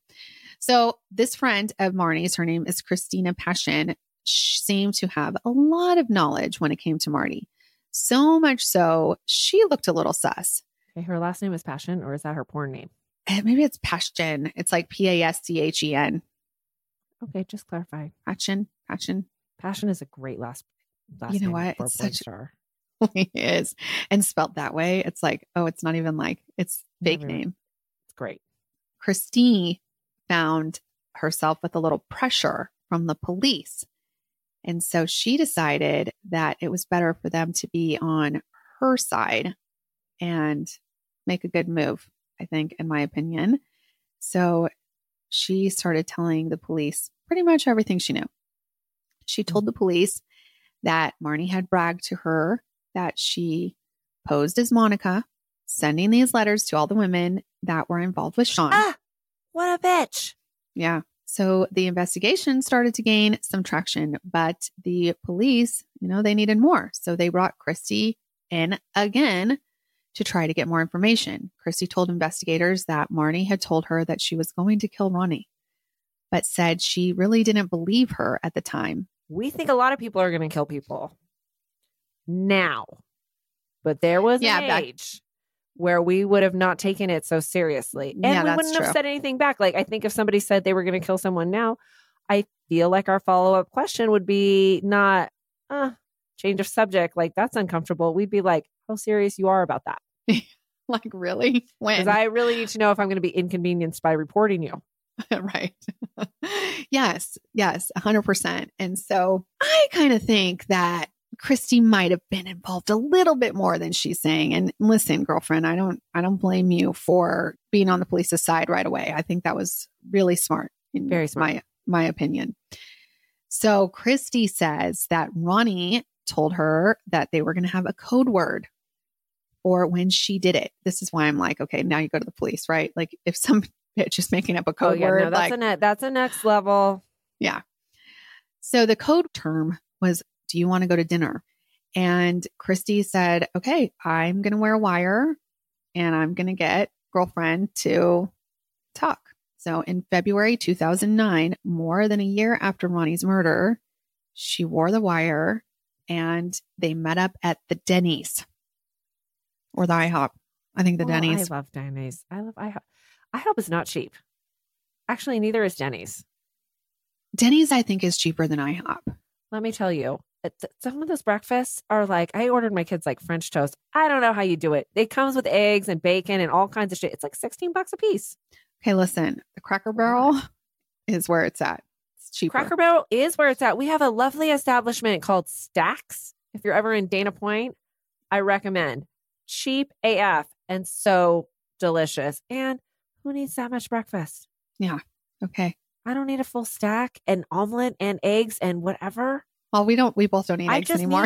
So this friend of Marnie's, her name is Christina Passion, seemed to have a lot of knowledge when it came to Marnie. So much so, she looked a little sus. Okay, her last name is Passion, or is that her porn name? Maybe it's Passion. It's like Paschen. Okay, just clarify. Passion. Passion is a great last you know name what? for It's a porn such star. It is. And spelt that way, it's like, oh, it's not even like, it's fake name. It's great. Christine found herself with a little pressure from the police. And so she decided that it was better for them to be on her side and make a good move, I think, in my opinion. So she started telling the police pretty much everything she knew. She told the police that Marnie had bragged to her that she posed as Monica, sending these letters to all the women that were involved with Sean. Ah, what a bitch. Yeah. So the investigation started to gain some traction, but the police, they needed more. So they brought Christy in again to try to get more information. Christy told investigators that Marnie had told her that she was going to kill Ronnie, but said she really didn't believe her at the time. We think a lot of people are going to kill people now, but there was an age where we would have not taken it so seriously. And we wouldn't have said anything back. Like, I think if somebody said they were going to kill someone now, I feel like our follow-up question would be not, change of subject. Like, that's uncomfortable. We'd be like, how serious you are about that. Like, really? When? Because I really need to know if I'm going to be inconvenienced by reporting you. Right. Yes, 100%. And so I kind of think that Christy might have been involved a little bit more than she's saying. And listen, girlfriend, I don't blame you for being on the police's side right away. I think that was really smart. Very smart. My opinion. So Christy says that Ronnie told her that they were going to have a code word for when she did it. This is why I'm like, okay, now you go to the police, right? Like if some bitch is making up a code word. No, that's a next level. Yeah. So the code term was, do you want to go to dinner? And Christy said, okay, I'm going to wear a wire and I'm going to get girlfriend to talk. So in February 2009, more than a year after Ronnie's murder, she wore the wire and they met up at the Denny's or the IHOP. I think the Denny's. I love Denny's. I love IHOP. IHOP is not cheap. Actually, neither is Denny's. Denny's, I think, is cheaper than IHOP. Let me tell you, some of those breakfasts are like, I ordered my kids like French toast. I don't know how you do it. It comes with eggs and bacon and all kinds of shit. It's like $16 a piece. Okay, listen, the Cracker Barrel is where it's at. It's cheaper. Cracker Barrel is where it's at. We have a lovely establishment called Stacks. If you're ever in Dana Point, I recommend. Cheap AF and so delicious. And who needs that much breakfast? Yeah. Okay. I don't need a full stack, an omelet and eggs and whatever. Well, we both don't eat eggs anymore.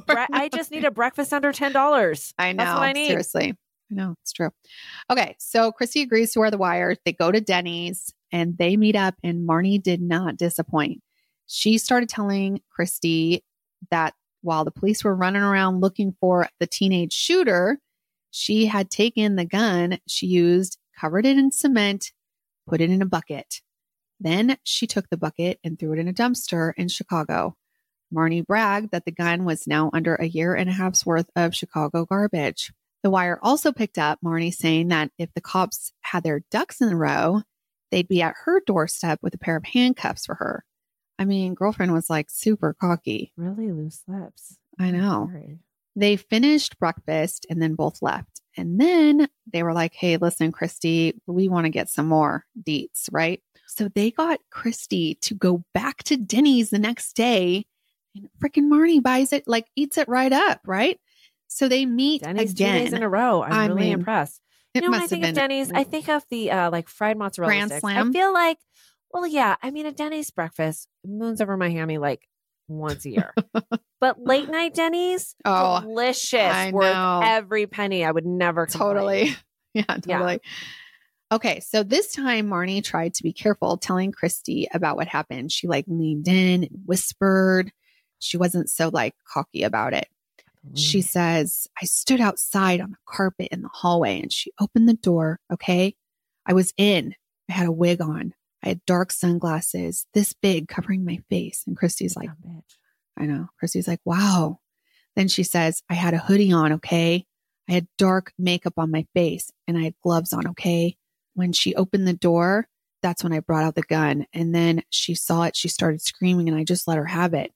I just need a breakfast under $10. I know. That's what I need. Seriously. I know. It's true. Okay. So Christy agrees to wear the wire. They go to Denny's and they meet up and Marnie did not disappoint. She started telling Christy that while the police were running around looking for the teenage shooter, she had taken the gun she used, covered it in cement, put it in a bucket. Then she took the bucket and threw it in a dumpster in Chicago. Marnie bragged that the gun was now under a year and a half's worth of Chicago garbage. The wire also picked up Marnie saying that if the cops had their ducks in a row, they'd be at her doorstep with a pair of handcuffs for her. I mean, girlfriend was like super cocky. Really loose lips. I know. They finished breakfast and then both left. And then they were like, hey, listen, Christy, we want to get some more deets, right? So they got Christy to go back to Denny's the next day and freaking Marnie buys it, like eats it right up, right? So they meet Denny's again. 2 days in a row. I'm really impressed. It When I must think have of been Denny's, I think of the like fried mozzarella Grand sticks. Slam. I feel like, well, yeah, I mean, a Denny's breakfast moons over my hammy like once a year. But late night Denny's, delicious. I Worth know. every penny. I would never complain. Totally. Yeah, totally. Okay, so this time Marnie tried to be careful telling Christy about what happened. She like leaned in and whispered. She wasn't so like cocky about it. She says, I stood outside on the carpet in the hallway and she opened the door. Okay. I was in. I had a wig on. I had dark sunglasses, this big, covering my face. And Christy's like, bitch. I know. Christy's like, wow. Then she says, I had a hoodie on. Okay. I had dark makeup on my face and I had gloves on. Okay. When she opened the door, that's when I brought out the gun. And then she saw it. She started screaming and I just let her have it.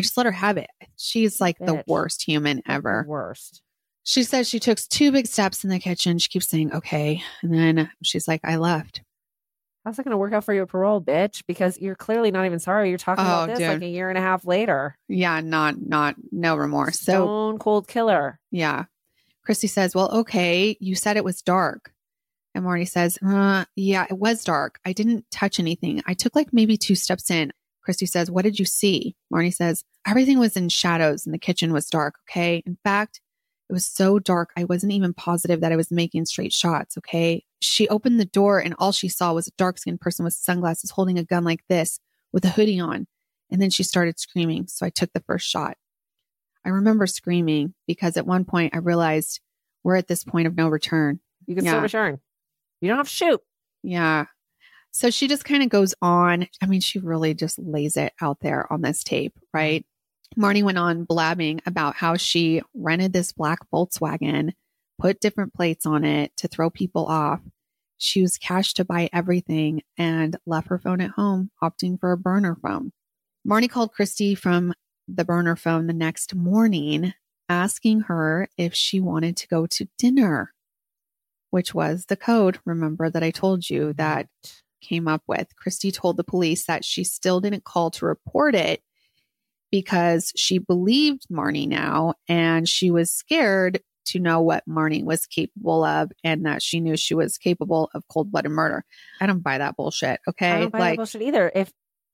She's like the worst human ever. The worst. She says she took 2 big steps in the kitchen. She keeps saying, okay. And then she's like, I left. How's that going to work out for you at parole, bitch? Because you're clearly not even sorry. You're talking about this like a year and a half later. Yeah, no remorse. Stone cold killer. Yeah. Christy says, well, okay, you said it was dark. And Marnie says, yeah, it was dark. I didn't touch anything. I took like maybe 2 steps in. Christy says, what did you see? Marnie says, everything was in shadows and the kitchen was dark. Okay. In fact, it was so dark, I wasn't even positive that I was making straight shots. Okay. She opened the door and all she saw was a dark skinned person with sunglasses holding a gun like this with a hoodie on. And then she started screaming. So I took the first shot. I remember screaming because at one point I realized we're at this point of no return. You can still return. You don't have to shoot. Yeah. So she just kind of goes on. I mean, she really just lays it out there on this tape, right? Marnie went on blabbing about how she rented this black Volkswagen, put different plates on it to throw people off. She used cash to buy everything and left her phone at home, opting for a burner phone. Marnie called Christy from the burner phone the next morning, asking her if she wanted to go to dinner, which was the code, remember, that I told you that came up with. Christy told the police that she still didn't call to report it because she believed Marnie now and she was scared to know what Marnie was capable of and that she knew she was capable of cold-blooded murder. I don't buy that bullshit, okay? I don't buy that bullshit either. If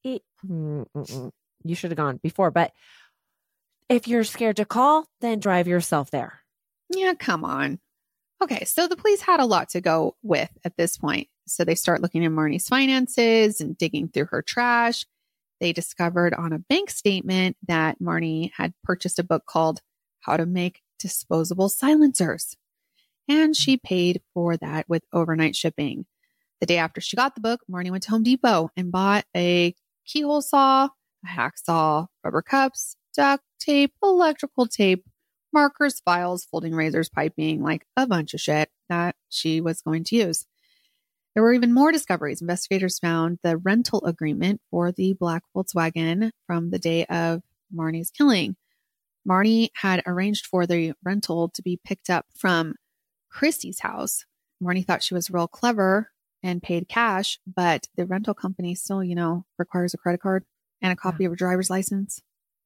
you should have gone before, but if you're scared to call, then drive yourself there. Yeah, come on. Okay, so the police had a lot to go with at this point. So they start looking at Marnie's finances and digging through her trash. They discovered on a bank statement that Marnie had purchased a book called How to Make Disposable Silencers. And she paid for that with overnight shipping. The day after she got the book, Marnie went to Home Depot and bought a keyhole saw, a hacksaw, rubber cups, duct tape, electrical tape, markers, files, folding razors, piping, like a bunch of shit that she was going to use. There were even more discoveries. Investigators found the rental agreement for the black Volkswagen from the day of Marnie's killing. Marnie had arranged for the rental to be picked up from Christy's house. Marnie thought she was real clever and paid cash, but the rental company still, requires a credit card and a copy of a driver's license.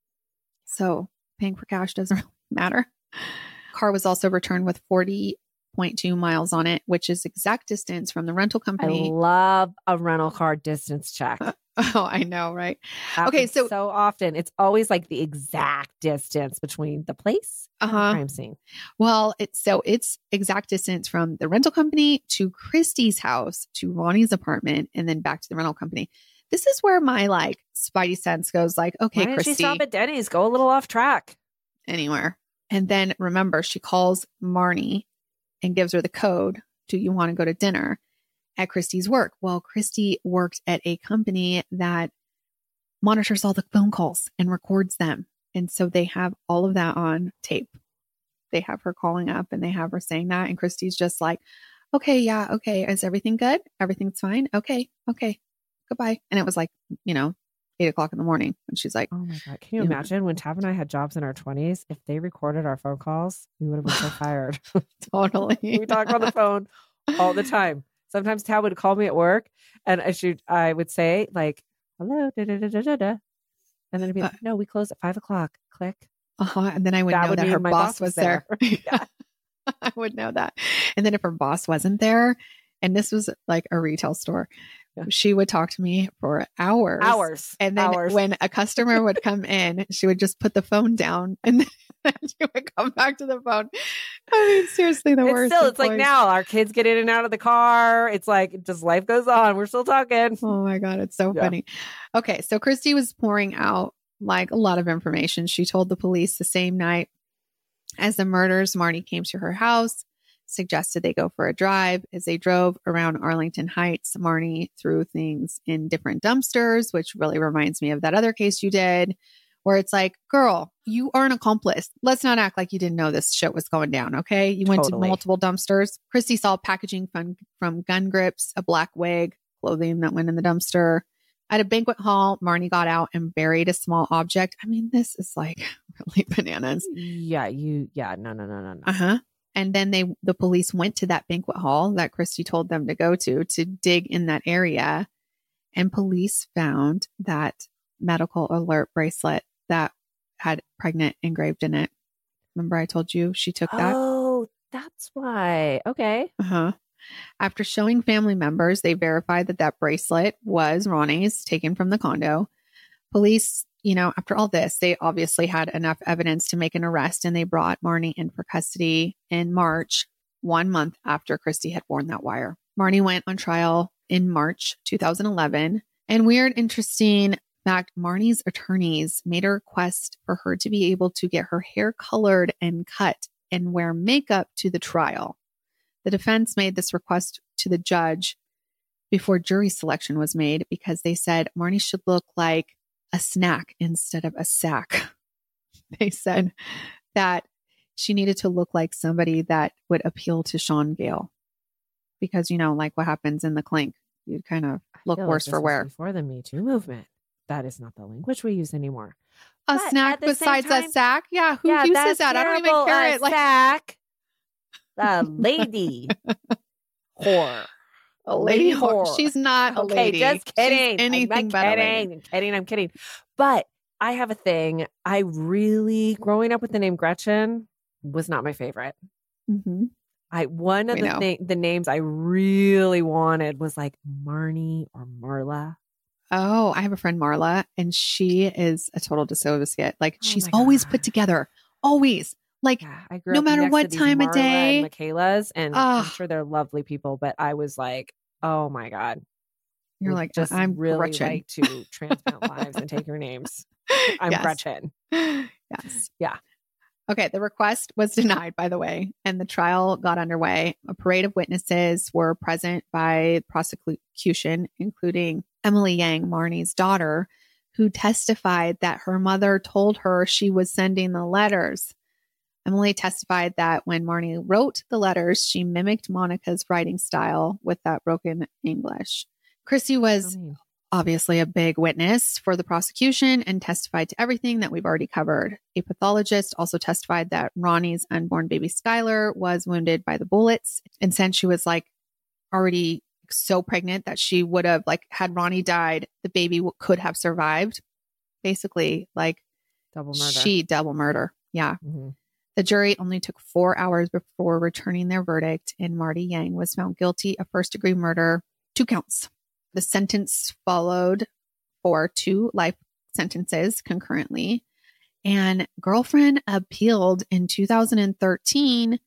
So paying for cash doesn't really matter. Car was also returned with 40.2 miles on it, which is exact distance from the rental company. I love a rental car distance check. Oh, I know, right? Okay, so often it's always like the exact distance between the place and the crime scene. Well, it's exact distance from the rental company to Christy's house to Ronnie's apartment and then back to the rental company. This is where my spidey sense goes okay, why didn't Christy, she stop at Denny's? Go a little off track. Anywhere. And then remember, she calls Marnie and gives her the code. Do you want to go to dinner at Christy's work? Well, Christy worked at a company that monitors all the phone calls and records them. And so they have all of that on tape. They have her calling up and they have her saying that. And Christy's just like, okay, yeah, okay. Is everything good? Everything's fine? Okay. Goodbye. And it was 8:00 in the morning. And she's like, oh my God. Can you imagine when Tab and I had jobs in our 20s? If they recorded our phone calls, we would have been so fired. Totally. We talk on the phone all the time. Sometimes Tab would call me at work and I would say hello, da, da, da, da, da, da. And then it'd be like, no, we close at 5:00. Click. And then I would know that her boss was there. Yeah. I would know that. And then if her boss wasn't there, and this was like a retail store, she would talk to me for hours. And then when a customer would come in, she would just put the phone down and then she would come back to the phone. I mean, seriously, the worst. It's like now our kids get in and out of the car. It's like just life goes on. We're still talking. Oh my God. It's so funny. Okay. So Christy was pouring out a lot of information. She told the police the same night as the murders, Marnie came to her house, suggested they go for a drive. As they drove around Arlington Heights, Marnie threw things in different dumpsters, which really reminds me of that other case you did, where it's like, girl, you are an accomplice. Let's not act like you didn't know this shit was going down, okay? You went to multiple dumpsters. Christy saw packaging from gun grips, a black wig, clothing that went in the dumpster. At a banquet hall, Marnie got out and buried a small object. I mean, this is really bananas. No. And then the police went to that banquet hall that Christy told them to go to dig in that area. And police found that medical alert bracelet that had pregnant engraved in it. Remember I told you she took that? Oh, that's why. Okay. After showing family members, they verified that that bracelet was Ronnie's, taken from the condo. Police, after all this, they obviously had enough evidence to make an arrest, and they brought Marnie in for custody in March, 1 month after Christy had worn that wire. Marnie went on trial in March 2011. And weird, interesting fact, Marnie's attorneys made a request for her to be able to get her hair colored and cut and wear makeup to the trial. The defense made this request to the judge before jury selection was made because they said Marnie should look like a snack instead of a sack. They said that she needed to look like somebody that would appeal to Sean Gale because, like what happens in the Clink, you'd kind of look worse for wear. Before the Me Too movement, that is not the language we use anymore. A But snack at the besides same time- a sack? Yeah, who uses that's that? I don't even terrible. care. A sack. The lady whore. A lady whore. whore. She's not a Okay, lady. just kidding. She's anything but a lady. I'm kidding. But I have a thing. Growing up with the name Gretchen was not my favorite. Mm-hmm. One of the names I really wanted was like Marnie or Marla. Oh, I have a friend, Marla, and she is a total dissociate. Like she's my always God. put together. Always. Like Yeah, I grew no up matter next what to these time of Marla day. and Michaela's, and I'm Ugh. sure they're lovely people, but I was like, oh my God. You're would like, just I'm really Gretchen. like to transplant lives and take your names. I'm Yes. Gretchen. Yes. Yeah. Okay. The request was denied, by the way, and the trial got underway. A parade of witnesses were present by prosecution, including Emily Yang, Marnie's daughter, who testified that her mother told her she was sending the letters. Emily testified that when Marnie wrote the letters, she mimicked Monica's writing style with that broken English. Chrissy was obviously a big witness for the prosecution and testified to everything that we've already covered. A pathologist also testified that Ronnie's unborn baby Skylar was wounded by the bullets. And since she was already so pregnant that she would have had Ronnie died, the baby could have survived. Basically Double murder. double murder. Yeah. Mm-hmm. The jury only took 4 hours before returning their verdict, and Marty Yang was found guilty of first-degree murder, 2 counts. The sentence followed for 2 life sentences concurrently, and girlfriend appealed in 2013,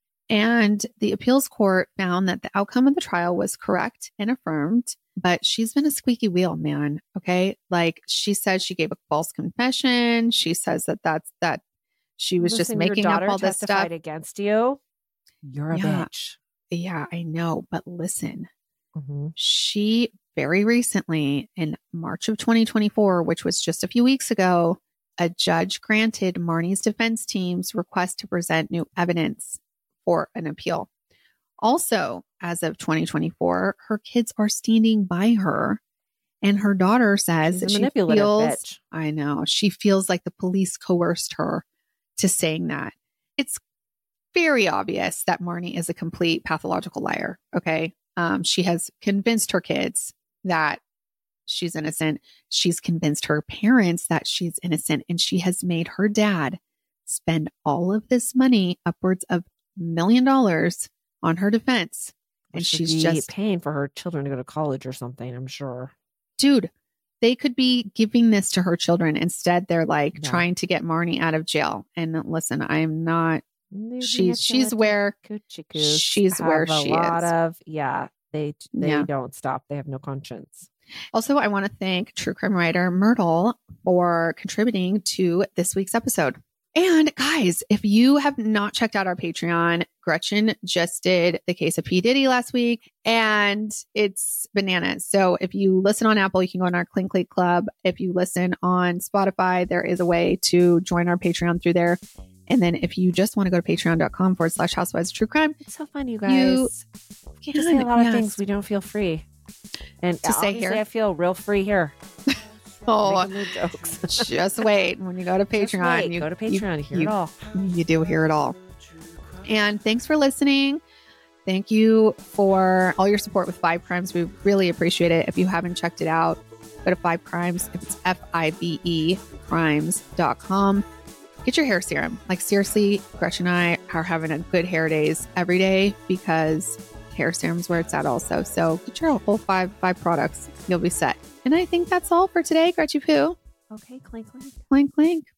and the appeals court found that the outcome of the trial was correct and affirmed, but she's been a squeaky wheel, man. Okay. She says she gave a false confession. She says that she was just making your up daughter all this stuff testified against you. You're a Yeah. bitch. Yeah, I know. But listen, Mm-hmm. she very recently in March of 2024, which was just a few weeks ago, a judge granted Marnie's defense team's request to present new evidence for an appeal. Also, as of 2024, her kids are standing by her. And her daughter says She's that a she manipulative feels, bitch. I know, she feels like the police coerced her to saying that. It's very obvious that Marnie is a complete pathological liar. Okay. She has convinced her kids that she's innocent. She's convinced her parents that she's innocent. And she has made her dad spend all of this money, upwards of $1 million, on her defense. And Should she's be just paying for her children to go to college or something, I'm sure. dude, they could be giving this to her children. Instead, they're Yeah. trying to get Marnie out of jail. And listen, I am not, she's where she's where she is. They Yeah. don't stop. They have no conscience. Also, I want to thank true crime writer Myrtle for contributing to this week's episode. And guys, if you have not checked out our Patreon, Gretchen just did the case of P. Diddy last week, and it's bananas. So if you listen on Apple, you can go on our Clink Clink Club. If you listen on Spotify, there is a way to join our Patreon through there. And then if you just want to go to patreon.com/housewives of true crime, It's so fun, you guys. We get to say a lot of things we don't feel free. And To say here? I feel real free here. Oh, Making new jokes. just wait. When you go to Just Patreon, wait, go to Patreon, hear you- it all. You do hear it all. And thanks for listening. Thank you for all your support with Five Crimes. We really appreciate it. If you haven't checked it out, go to Five Crimes. If it's FIVE crimes.com. Get your hair serum. Seriously, Gretchen and I are having a good hair days every day because hair serums where it's at also. So get your whole five products. You'll be set. And I think that's all for today, Gretchen Pooh. Okay, clink, clink. Clink, clink.